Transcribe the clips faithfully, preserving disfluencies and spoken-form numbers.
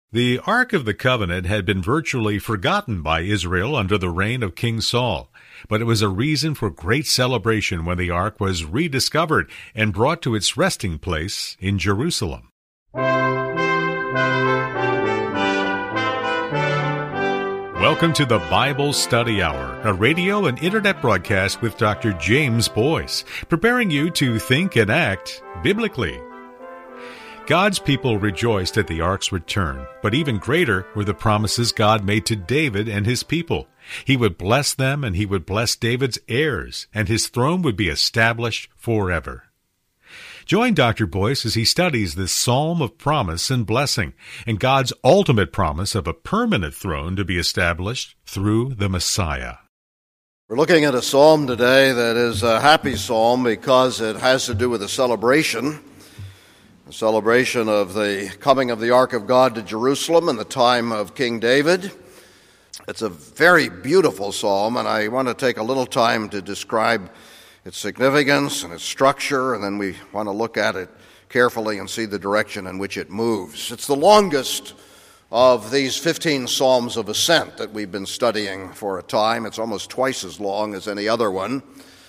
The Ark of the Covenant had been virtually forgotten by Israel under the reign of King Saul, but it was a reason for great celebration when the Ark was rediscovered and brought to its resting place in Jerusalem. Welcome to the Bible Study Hour, a radio and internet broadcast with Doctor James Boyce, preparing you to think and act biblically. God's people rejoiced at the Ark's return, but even greater were the promises God made to David and his people. He would bless them, and he would bless David's heirs, and his throne would be established forever. Join Doctor Boyce as he studies this psalm of promise and blessing, and God's ultimate promise of a permanent throne to be established through the Messiah. We're looking at a psalm today that is a happy psalm because it has to do with a celebration. A celebration of the coming of the Ark of God to Jerusalem in the time of King David. It's a very beautiful psalm, and I want to take a little time to describe its significance and its structure, and then we want to look at it carefully and see the direction in which it moves. It's the longest of these fifteen Psalms of Ascent that we've been studying for a time. It's almost twice as long as any other one.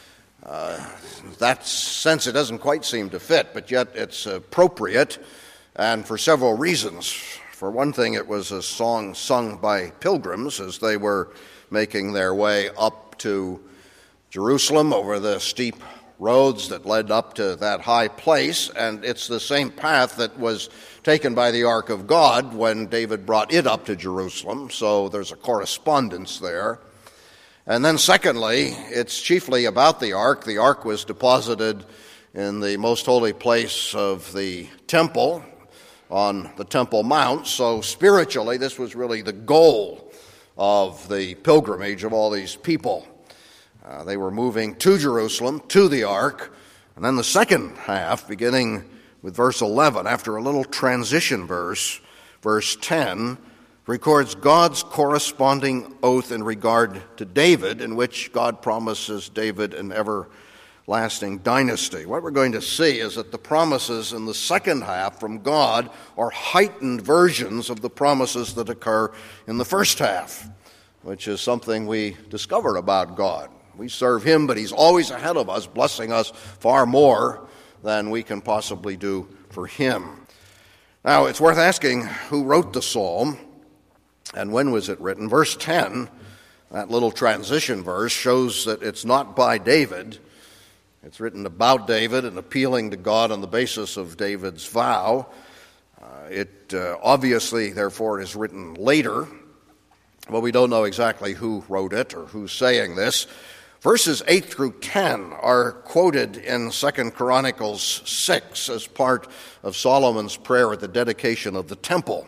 Uh, that sense it doesn't quite seem to fit, but yet it's appropriate, and for several reasons. For one thing, it was a song sung by pilgrims as they were making their way up to Jerusalem over the steep roads that led up to that high place, and it's the same path that was taken by the Ark of God when David brought it up to Jerusalem, so there's a correspondence there. And then secondly, it's chiefly about the ark. The ark was deposited in the most holy place of the temple on the Temple Mount. So spiritually, this was really the goal of the pilgrimage of all these people. Uh, they were moving to Jerusalem, to the ark. And then the second half, beginning with verse eleven, after a little transition verse, verse ten, records God's corresponding oath in regard to David, in which God promises David an everlasting dynasty. What we're going to see is that the promises in the second half from God are heightened versions of the promises that occur in the first half, which is something we discover about God. We serve Him, but He's always ahead of us, blessing us far more than we can possibly do for Him. Now, it's worth asking who wrote the psalm. And when was it written? Verse ten, that little transition verse, shows that it's not by David. It's written about David and appealing to God on the basis of David's vow. Uh, it uh, obviously, therefore, is written later, but we don't know exactly who wrote it or who's saying this. Verses eight through ten are quoted in Second Chronicles six as part of Solomon's prayer at the dedication of the temple.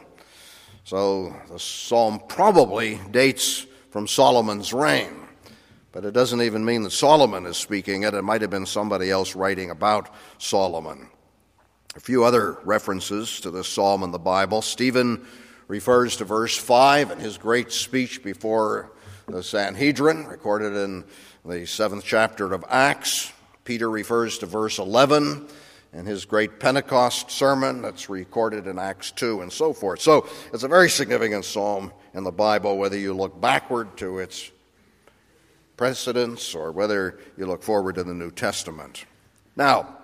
So the psalm probably dates from Solomon's reign, but it doesn't even mean that Solomon is speaking it. It might have been somebody else writing about Solomon. A few other references to this psalm in the Bible. Stephen refers to verse five in his great speech before the Sanhedrin, recorded in the seventh chapter of Acts. Peter refers to verse eleven in his great Pentecost sermon that's recorded in Acts two, and so forth. So it's a very significant psalm in the Bible, whether you look backward to its precedents or whether you look forward to the New Testament. Now,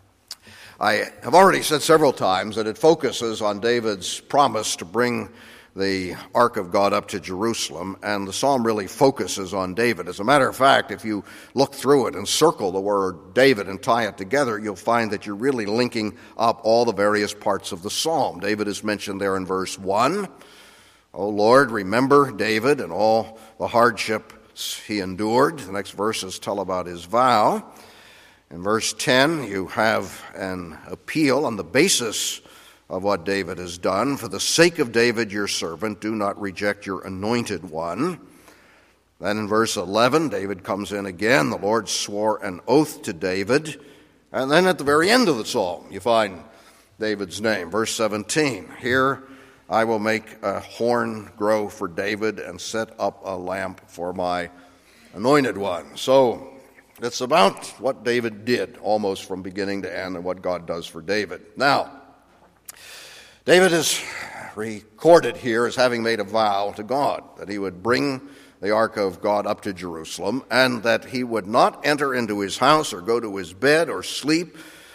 I have already said several times that it focuses on David's promise to bring the Ark of God up to Jerusalem, and the psalm really focuses on David. As a matter of fact, if you look through it and circle the word David and tie it together, you'll find that you're really linking up all the various parts of the psalm. David is mentioned there in verse one. O Lord, remember David and all the hardships he endured. The next verses tell about his vow. In verse ten, you have an appeal on the basis of what David has done. For the sake of David, your servant, do not reject your anointed one. Then in verse eleven, David comes in again. The Lord swore an oath to David. And then at the very end of the psalm, you find David's name. Verse seventeen, here I will make a horn grow for David and set up a lamp for my anointed one. So it's about what David did almost from beginning to end and what God does for David. Now, David is recorded here as having made a vow to God that he would bring the ark of God up to Jerusalem, and that he would not enter into his house or go to his bed or sleep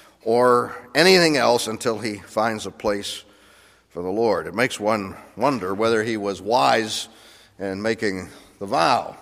or anything else until he finds a place for the Lord. It makes one wonder whether he was wise in making the vow.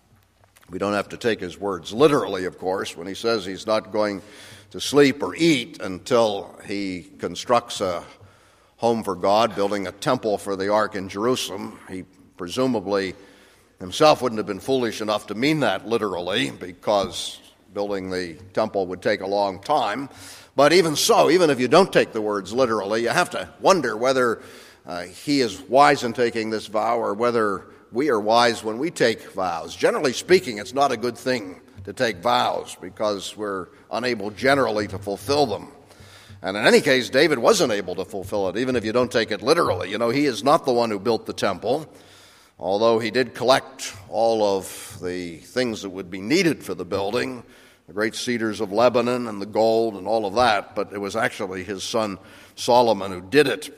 We don't have to take his words literally, of course, when he says he's not going to sleep or eat until he constructs a home for God, building a temple for the ark in Jerusalem. He presumably himself wouldn't have been foolish enough to mean that literally, because building the temple would take a long time. But even so, even if you don't take the words literally, you have to wonder whether uh, he is wise in taking this vow or whether we are wise when we take vows. Generally speaking, it's not a good thing to take vows because we're unable generally to fulfill them. And in any case, David wasn't able to fulfill it, even if you don't take it literally. You know, he is not the one who built the temple, although he did collect all of the things that would be needed for the building, the great cedars of Lebanon and the gold and all of that, but it was actually his son Solomon who did it.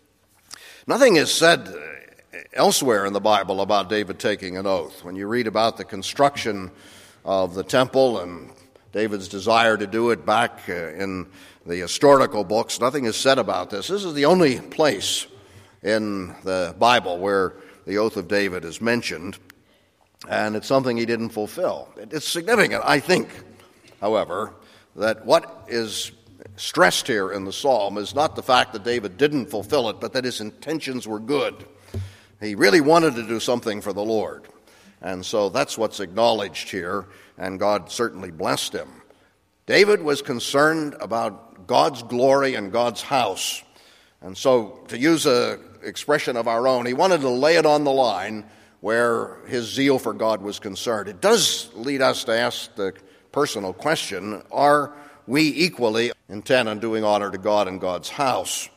Nothing is said elsewhere in the Bible about David taking an oath. When you read about the construction of the temple and David's desire to do it back uh, in the historical books, nothing is said about this. This is the only place in the Bible where the oath of David is mentioned, and it's something he didn't fulfill. It's significant, I think, however, that what is stressed here in the psalm is not the fact that David didn't fulfill it, but that his intentions were good. He really wanted to do something for the Lord. And so that's what's acknowledged here, and God certainly blessed him. David was concerned about God's glory and God's house. And so, to use an expression of our own, he wanted to lay it on the line where his zeal for God was concerned. It does lead us to ask the personal question, are we equally intent on doing honor to God and God's house?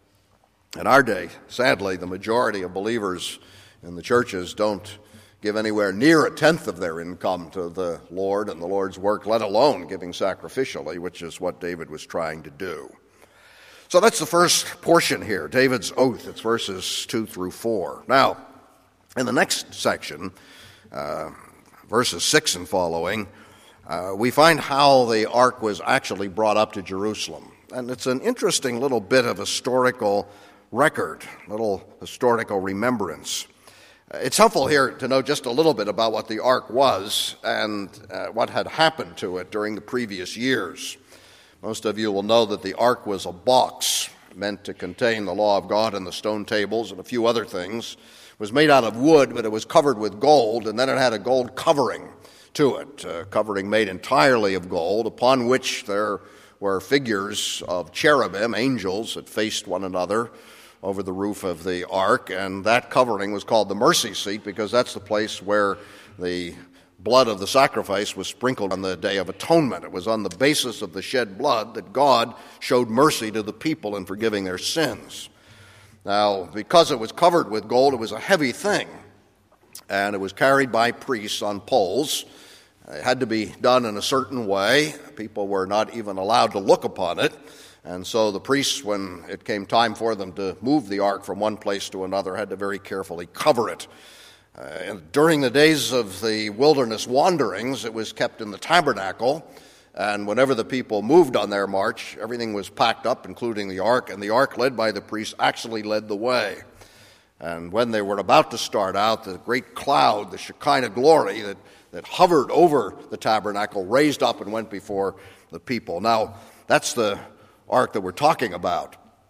In our day, sadly, the majority of believers in the churches don't give anywhere near a tenth of their income to the Lord and the Lord's work, let alone giving sacrificially, which is what David was trying to do. So that's the first portion here, David's oath. It's verses two through four. Now, in the next section, uh, verses six and following, uh, we find how the ark was actually brought up to Jerusalem. And it's an interesting little bit of historical record, little historical remembrance. It's helpful here to know just a little bit about what the ark was and uh, what had happened to it during the previous years. Most of you will know that the ark was a box meant to contain the law of God and the stone tables and a few other things. It was made out of wood, but it was covered with gold, and then it had a gold covering to it, a covering made entirely of gold, upon which there were figures of cherubim, angels, that faced one another over the roof of the ark, and that covering was called the mercy seat because that's the place where the blood of the sacrifice was sprinkled on the Day of Atonement. It was on the basis of the shed blood that God showed mercy to the people in forgiving their sins. Now, because it was covered with gold, it was a heavy thing, and it was carried by priests on poles. It had to be done in a certain way. People were not even allowed to look upon it. And so the priests, when it came time for them to move the ark from one place to another, had to very carefully cover it. Uh, and during the days of the wilderness wanderings, it was kept in the tabernacle, and whenever the people moved on their march, everything was packed up, including the ark, and the ark, led by the priests, actually led the way. And when they were about to start out, the great cloud, the Shekinah glory that, that hovered over the tabernacle, raised up and went before the people. Now, that's the ark that we're talking about.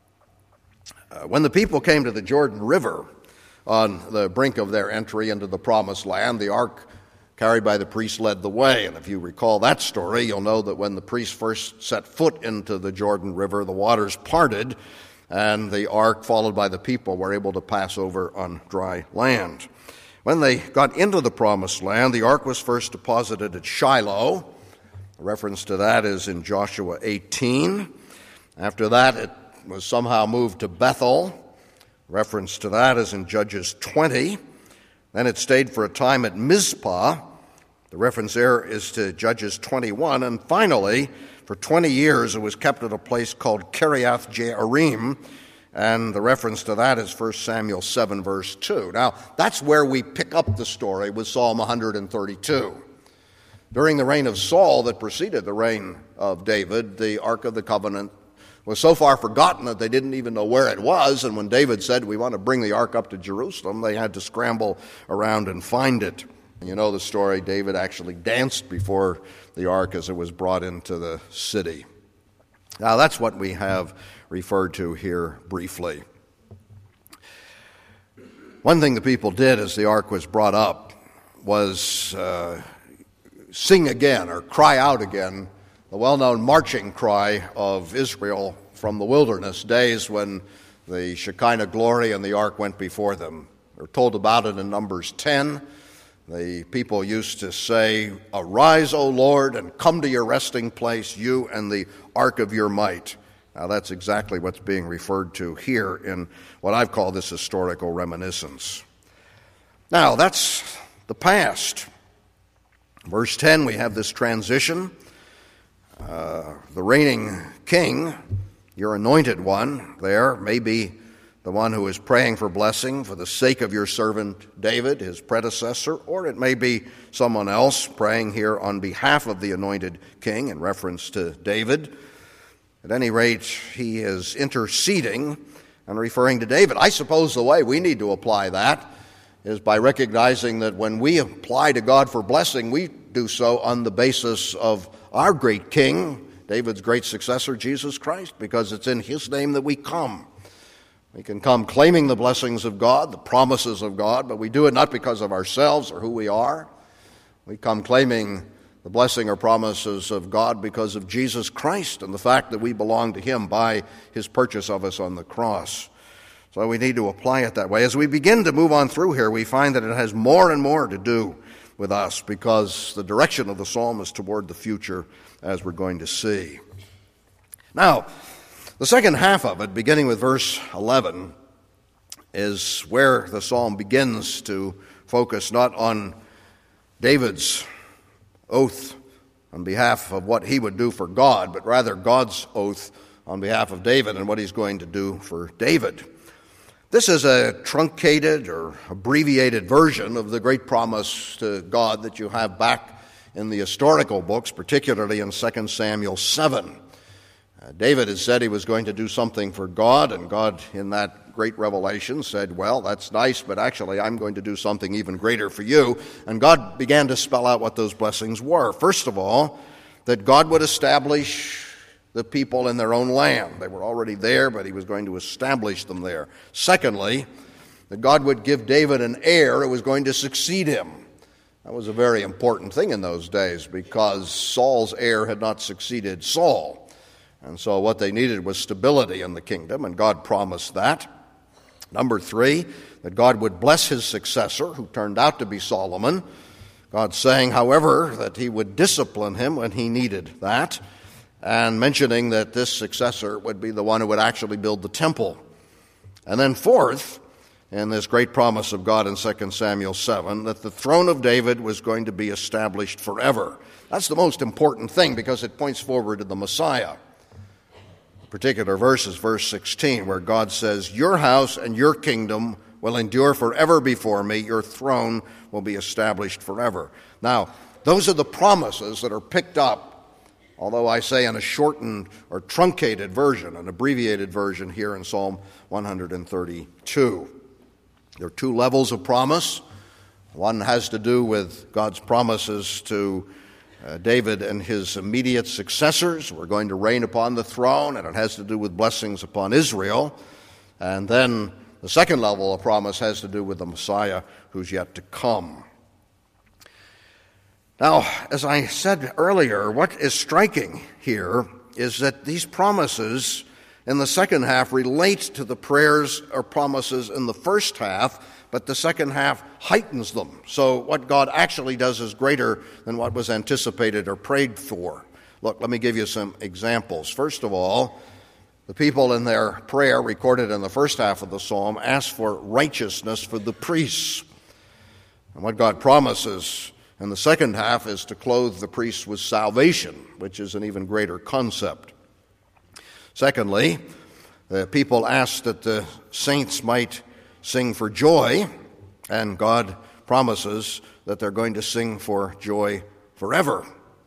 Uh, when the people came to the Jordan River on the brink of their entry into the promised land, the ark carried by the priests led the way. And if you recall that story, you'll know that when the priests first set foot into the Jordan River, the waters parted, and the ark, followed by the people, were able to pass over on dry land. When they got into the promised land, the ark was first deposited at Shiloh. A reference to that is in Joshua eighteen. After that, it was somehow moved to Bethel. Reference to that is in Judges twenty. Then it stayed for a time at Mizpah. The reference there is to Judges twenty-one. And finally, for twenty years, it was kept at a place called Kiriath Jearim. And the reference to that is First Samuel seven, verse two. Now, that's where we pick up the story with Psalm one hundred thirty-two. During the reign of Saul that preceded the reign of David, the Ark of the Covenant was so far forgotten that they didn't even know where it was. And when David said, we want to bring the Ark up to Jerusalem, they had to scramble around and find it. You know the story, David actually danced before the Ark as it was brought into the city. Now, that's what we have referred to here briefly. One thing the people did as the Ark was brought up was uh, sing again or cry out again the well-known marching cry of Israel from the wilderness days when the Shekinah glory and the Ark went before them. We're told about it in Numbers ten. The people used to say, "Arise, O Lord, and come to your resting place, you and the ark of your might." Now that's exactly what's being referred to here in what I've called this historical reminiscence. Now that's the past. Verse ten, we have this transition. Uh, the reigning king, your anointed one there, may be the one who is praying for blessing for the sake of your servant David, his predecessor, or it may be someone else praying here on behalf of the anointed king in reference to David. At any rate, he is interceding and referring to David. I suppose the way we need to apply that is by recognizing that when we apply to God for blessing, we do so on the basis of our great king, David's great successor, Jesus Christ, because it's in his name that we come. We can come claiming the blessings of God, the promises of God, but we do it not because of ourselves or who we are. We come claiming the blessing or promises of God because of Jesus Christ and the fact that we belong to him by his purchase of us on the cross. So we need to apply it that way. As we begin to move on through here, we find that it has more and more to do with us because the direction of the psalm is toward the future, as we're going to see. Now, the second half of it, beginning with verse eleven, is where the psalm begins to focus not on David's oath on behalf of what he would do for God, but rather God's oath on behalf of David and what he's going to do for David. This is a truncated or abbreviated version of the great promise to God that you have back in the historical books, particularly in Second Samuel seven. Uh, David had said he was going to do something for God, and God, in that great revelation, said, well, that's nice, but actually I'm going to do something even greater for you. And God began to spell out what those blessings were. First of all, that God would establish the people in their own land. They were already there, but he was going to establish them there. Secondly, that God would give David an heir who was going to succeed him. That was a very important thing in those days because Saul's heir had not succeeded Saul. And so what they needed was stability in the kingdom, and God promised that. Number three, that God would bless his successor, who turned out to be Solomon. God saying, however, that he would discipline him when he needed that, and mentioning that this successor would be the one who would actually build the temple. And then fourth, in this great promise of God in Second Samuel seven, that the throne of David was going to be established forever. That's the most important thing because it points forward to the Messiah. Particular verse is verse sixteen, where God says, your house and your kingdom will endure forever before me. Your throne will be established forever. Now, those are the promises that are picked up, although I say in a shortened or truncated version, an abbreviated version here in Psalm one hundred thirty-two. There are two levels of promise. One has to do with God's promises to Uh, David and his immediate successors were going to reign upon the throne, and it has to do with blessings upon Israel. And then the second level of promise has to do with the Messiah who's yet to come. Now, as I said earlier, what is striking here is that these promises in the second half relate to the prayers or promises in the first half, but the second half heightens them. So what God actually does is greater than what was anticipated or prayed for. Look, let me give you some examples. First of all, the people in their prayer recorded in the first half of the psalm ask for righteousness for the priests. And what God promises in the second half is to clothe the priests with salvation, which is an even greater concept. Secondly, The people asked that the saints might sing for joy, and God promises that they're going to sing for joy forever.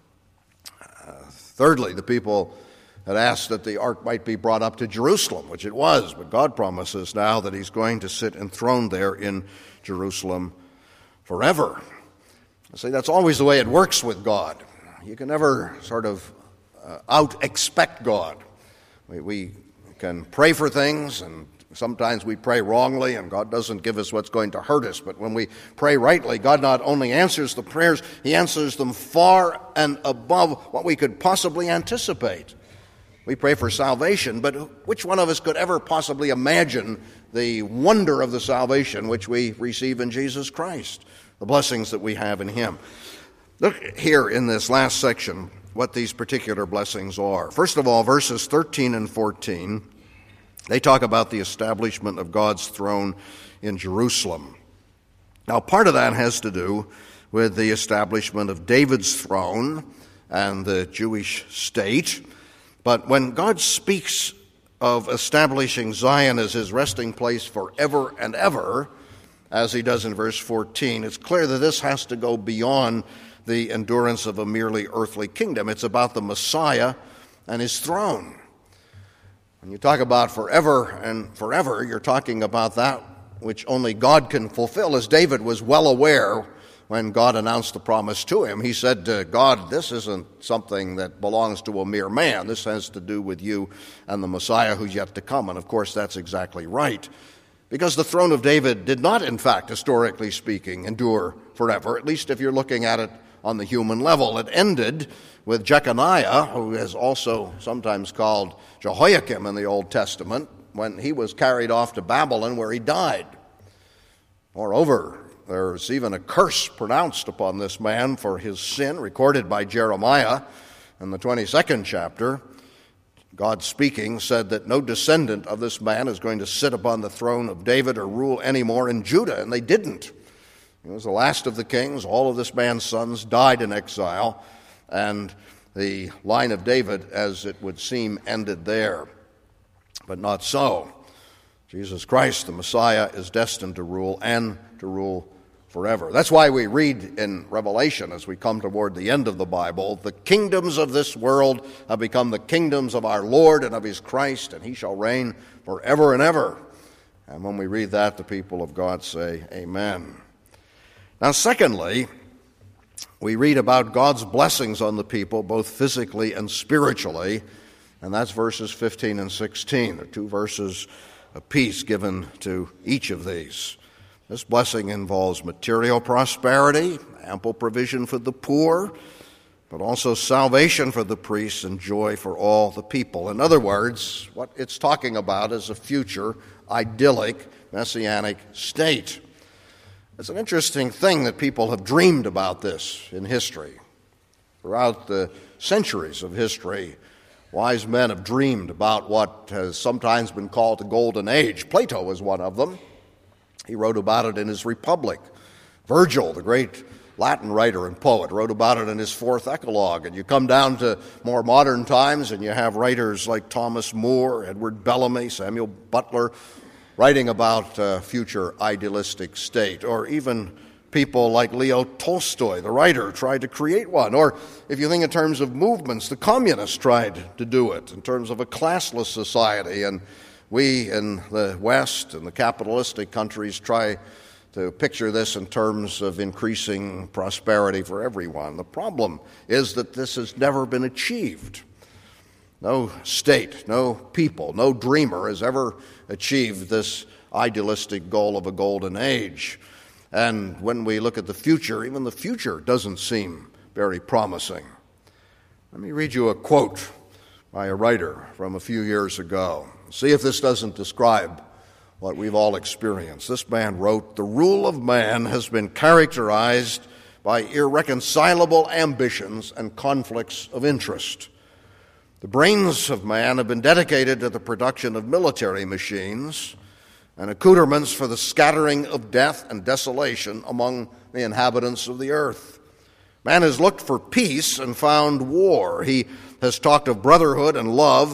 Uh, thirdly, the people had asked that the ark might be brought up to Jerusalem, which it was, but God promises now that he's going to sit enthroned there in Jerusalem forever. See, that's always the way it works with God. You can never sort of uh, out-expect God. We, we can pray for things, and sometimes we pray wrongly, and God doesn't give us what's going to hurt us. But when we pray rightly, God not only answers the prayers, he answers them far and above what we could possibly anticipate. We pray for salvation, but which one of us could ever possibly imagine the wonder of the salvation which we receive in Jesus Christ, the blessings that we have in him? Look here in this last section what these particular blessings are. First of all, verses thirteen and fourteen, they talk about the establishment of God's throne in Jerusalem. Now, part of that has to do with the establishment of David's throne and the Jewish state. But when God speaks of establishing Zion as his resting place forever and ever, as he does in verse fourteen, it's clear that this has to go beyond the endurance of a merely earthly kingdom. It's about the Messiah and his throne. When you talk about forever and forever, you're talking about that which only God can fulfill, as David was well aware when God announced the promise to him. He said to God, this isn't something that belongs to a mere man. This has to do with you and the Messiah who's yet to come. And of course, that's exactly right. Because the throne of David did not, in fact, historically speaking, endure forever, at least if you're looking at it on the human level. It ended with Jeconiah, who is also sometimes called Jehoiakim in the Old Testament, when he was carried off to Babylon where he died. Moreover, there's even a curse pronounced upon this man for his sin, recorded by Jeremiah in the twenty-second chapter. God speaking said that no descendant of this man is going to sit upon the throne of David or rule anymore in Judah, and they didn't. He was the last of the kings. All of this man's sons died in exile, and the line of David, as it would seem, ended there. But not so. Jesus Christ, the Messiah, is destined to rule and to rule forever. That's why we read in Revelation, as we come toward the end of the Bible, the kingdoms of this world have become the kingdoms of our Lord and of his Christ, and he shall reign forever and ever. And when we read that, the people of God say, Amen. Now, secondly, we read about God's blessings on the people, both physically and spiritually, and that's verses fifteen and sixteen. There are two verses apiece given to each of these. This blessing involves material prosperity, ample provision for the poor, but also salvation for the priests and joy for all the people. In other words, what it's talking about is a future, idyllic, messianic state. It's an interesting thing that people have dreamed about this in history. Throughout the centuries of history, wise men have dreamed about what has sometimes been called the Golden Age. Plato was one of them. He wrote about it in his Republic. Virgil, the great Latin writer and poet, wrote about it in his Fourth Eclogue. And you come down to more modern times, and you have writers like Thomas More, Edward Bellamy, Samuel Butler, writing about a future idealistic state. Or even people like Leo Tolstoy, the writer, tried to create one. Or if you think in terms of movements, the communists tried to do it in terms of a classless society. And we in the West and the capitalistic countries try to picture this in terms of increasing prosperity for everyone. The problem is that this has never been achieved. No state, no people, no dreamer has ever achieved this idealistic goal of a golden age. And when we look at the future, even the future doesn't seem very promising. Let me read you a quote by a writer from a few years ago. See if this doesn't describe what we've all experienced. This man wrote, "The rule of man has been characterized by irreconcilable ambitions and conflicts of interest. The brains of man have been dedicated to the production of military machines and accoutrements for the scattering of death and desolation among the inhabitants of the earth. Man has looked for peace and found war. He has talked of brotherhood and love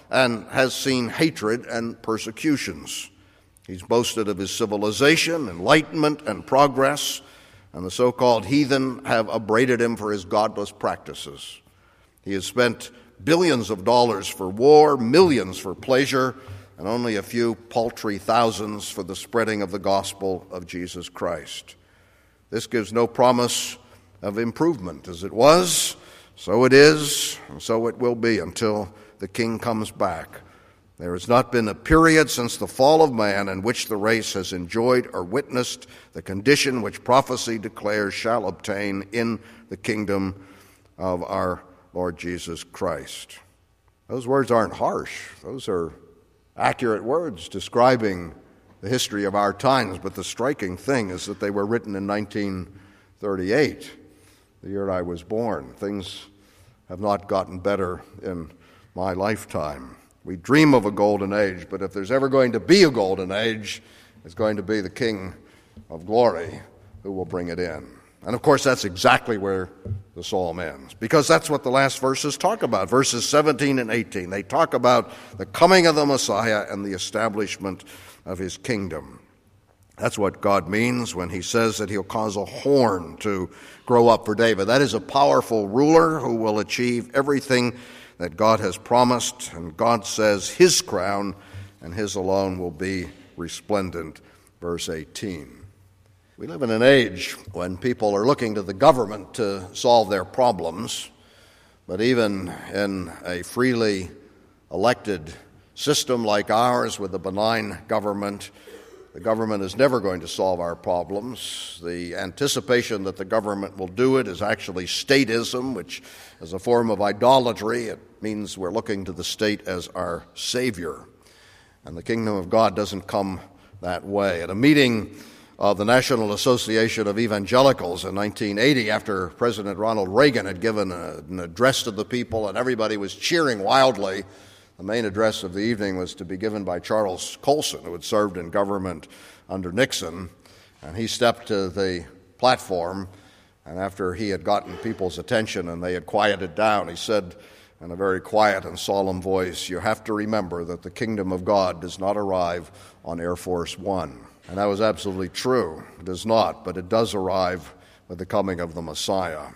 and has seen hatred and persecutions. He's boasted of his civilization, enlightenment, and progress, and the so-called heathen have upbraided him for his godless practices. He has spent billions of dollars for war, millions for pleasure, and only a few paltry thousands for the spreading of the gospel of Jesus Christ. This gives no promise of improvement. As it was, so it is, and so it will be until the King comes back. There has not been a period since the fall of man in which the race has enjoyed or witnessed the condition which prophecy declares shall obtain in the kingdom of our Lord Jesus Christ. Those words aren't harsh. Those are accurate words describing the history of our times, but the striking thing is that they were written in nineteen thirty-eight, the year I was born. Things have not gotten better in my lifetime. We dream of a golden age, but if there's ever going to be a golden age, it's going to be the King of Glory who will bring it in. And of course, that's exactly where the psalm ends, because that's what the last verses talk about. Verses seventeen and eighteen, they talk about the coming of the Messiah and the establishment of his kingdom. That's what God means when he says that he'll cause a horn to grow up for David. That is a powerful ruler who will achieve everything that God has promised, and God says his crown and his alone will be resplendent. Verse eighteen. We live in an age when people are looking to the government to solve their problems, but even in a freely elected system like ours with a benign government, the government is never going to solve our problems. The anticipation that the government will do it is actually statism, which is a form of idolatry. It means we're looking to the state as our savior. And the kingdom of God doesn't come that way. At a meeting of the National Association of Evangelicals in nineteen eighty, after President Ronald Reagan had given a, an address to the people and everybody was cheering wildly, the main address of the evening was to be given by Charles Colson, who had served in government under Nixon. And he stepped to the platform, and after he had gotten people's attention and they had quieted down, he said in a very quiet and solemn voice, "You have to remember that the kingdom of God does not arrive on Air Force One." And that was absolutely true. It does not, but it does arrive with the coming of the Messiah,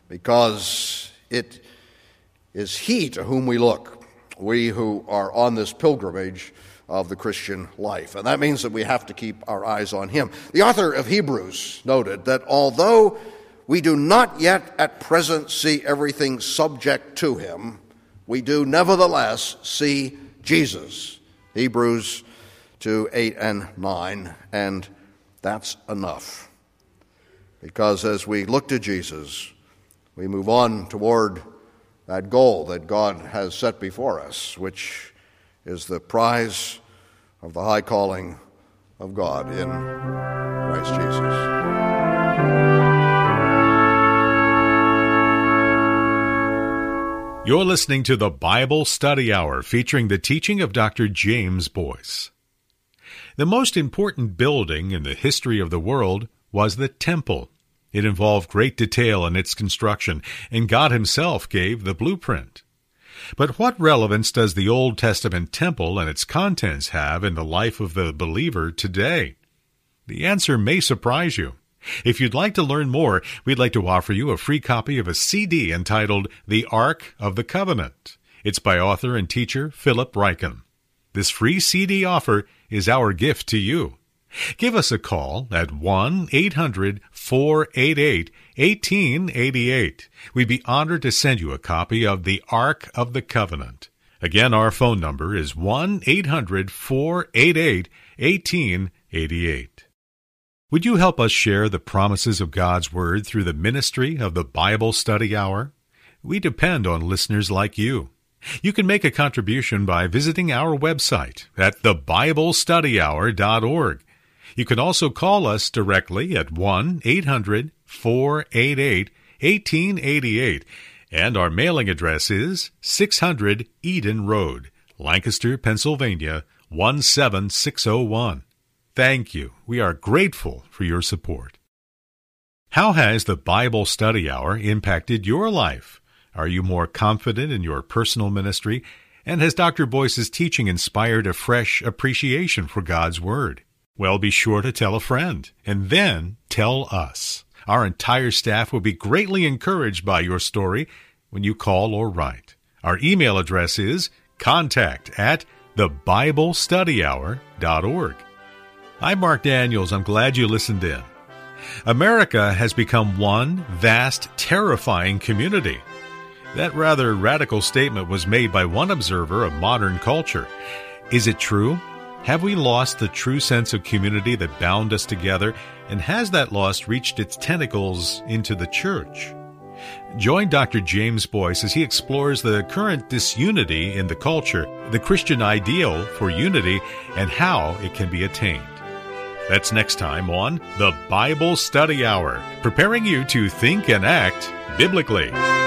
because it is he to whom we look, we who are on this pilgrimage of the Christian life. And that means that we have to keep our eyes on him. The author of Hebrews noted that although we do not yet at present see everything subject to him, we do nevertheless see Jesus. Hebrews two, eight, and nine, and that's enough. Because as we look to Jesus, we move on toward that goal that God has set before us, which is the prize of the high calling of God in Christ Jesus. You're listening to the Bible Study Hour, featuring the teaching of Doctor James Boyce. The most important building in the history of the world was the temple. It involved great detail in its construction, and God himself gave the blueprint. But what relevance does the Old Testament temple and its contents have in the life of the believer today? The answer may surprise you. If you'd like to learn more, we'd like to offer you a free copy of a C D entitled The Ark of the Covenant. It's by author and teacher Philip Ryken. This free C D offer is our gift to you. Give us a call at one eight hundred four eight eight one eight eight eight. We'd be honored to send you a copy of The Ark of the Covenant. Again, our phone number is one eight hundred four eight eight one eight eight eight. Would you help us share the promises of God's Word through the ministry of the Bible Study Hour? We depend on listeners like you. You can make a contribution by visiting our website at the bible study hour dot org. You can also call us directly at one eight hundred four eight eight one eight eight eight, and our mailing address is six hundred Eden Road, Lancaster, Pennsylvania one seven six oh one. Thank you. We are grateful for your support. How has the Bible Study Hour impacted your life? Are you more confident in your personal ministry? And has Doctor Boyce's teaching inspired a fresh appreciation for God's Word? Well, be sure to tell a friend, and then tell us. Our entire staff will be greatly encouraged by your story when you call or write. Our email address is contact at the bible study hour dot org. I'm Mark Daniels. I'm glad you listened in. America has become one vast, terrifying community. That rather radical statement was made by one observer of modern culture. Is it true? Have we lost the true sense of community that bound us together, and has that loss reached its tentacles into the church? Join Doctor James Boyce as he explores the current disunity in the culture, the Christian ideal for unity, and how it can be attained. That's next time on the Bible Study Hour, preparing you to think and act biblically.